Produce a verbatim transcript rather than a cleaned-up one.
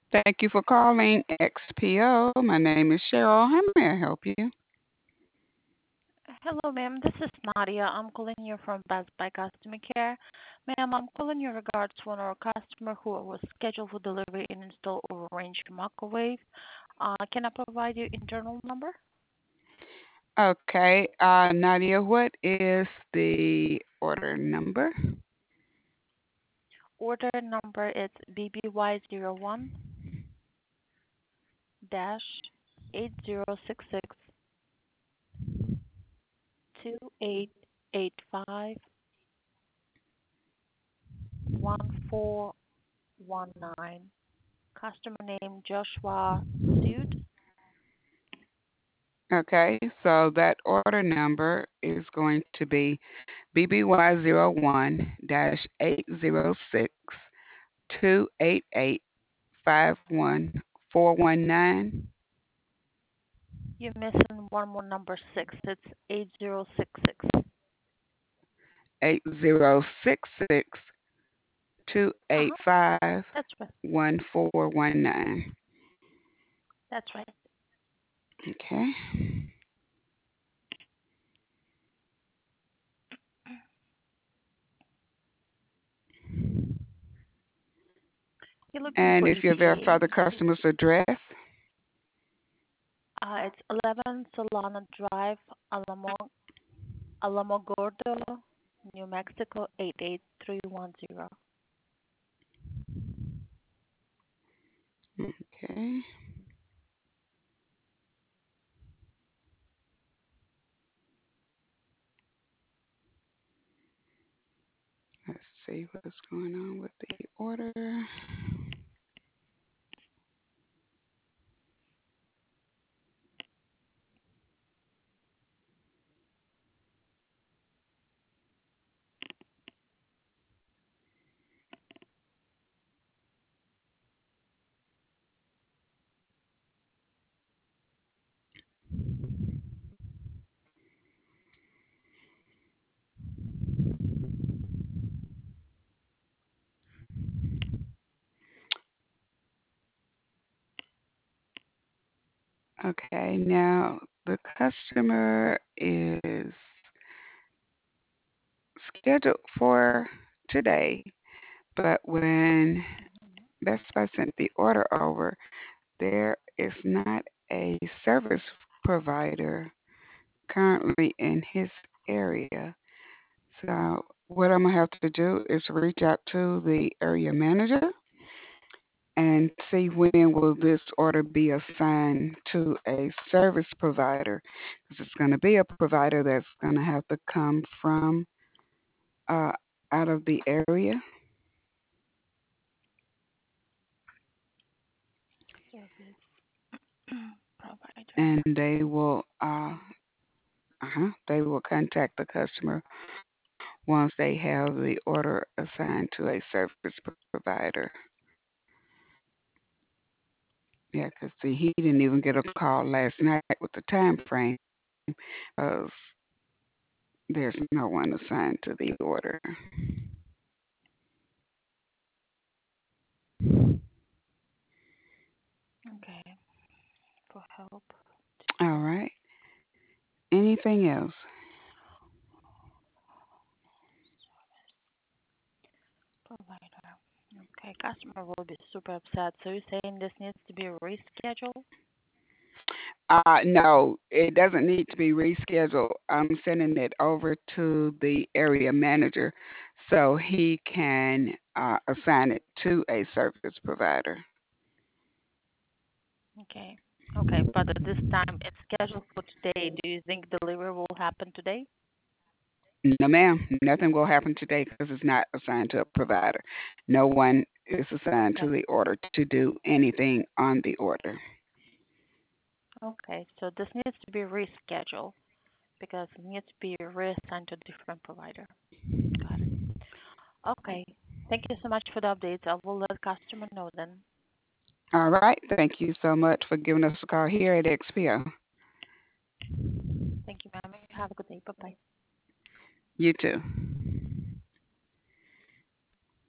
Thank you for calling X P O. My name is Cheryl. How may I help you? Hello, ma'am. This is Nadia. I'm calling you from Best Buy Customer Care. Ma'am, I'm calling you regards to one of our customer who was scheduled for delivery and install over range microwave. Uh, can I provide you internal number? Okay, uh, Nadia, what is the order number? Order number is B B Y zero one dash eight zero six six two eight eight five one four one nine. Customer name Joshua Suit. Okay, so that order number is going to be B B Y zero one dash eight zero six two eight eight five one four one nine You're missing one more number six. It's eight zero six six. eight zero six six two Uh eight huh. five That's right. one four one nine. That's right. Okay. You're looking And for if you verify E T A. the customer's address, Uh, it's eleven Solana Drive, Alamo, Alamo Gordo, New Mexico eight eight three one zero. okay, let's see what's going on with the order. Okay, now the customer is scheduled for today, but when Best Buy sent the order over, there is not a service provider currently in his area. So what I'm gonna have to do is reach out to the area manager and see when will this order be assigned to a service provider, because it's going to be a provider that's going to have to come from uh, out of the area, Service provider. and they will uh, uh they will contact the customer once they have the order assigned to a service provider. Yeah, because see, he didn't even get a call last night with the time frame, because there's no one assigned to the order. Okay. For help All today. right. Anything else? Provider. Okay. Customer will be super upset. So you're saying this needs to be rescheduled? Uh, no, it doesn't need to be rescheduled. I'm sending it over to the area manager so he can uh, assign it to a service provider. Okay. Okay. But at this time, it's scheduled for today. Do you think delivery will happen today? No, ma'am, nothing will happen today because it's not assigned to a provider. No one is assigned to Okay. the order to do anything on the order. Okay. So this needs to be rescheduled because it needs to be reassigned to a different provider. Got it. Okay. Thank you so much for the updates. I will let customer know then. All right, thank you so much for giving us a call here at X P O. Thank you, ma'am. You have a good day. Bye-bye. You too.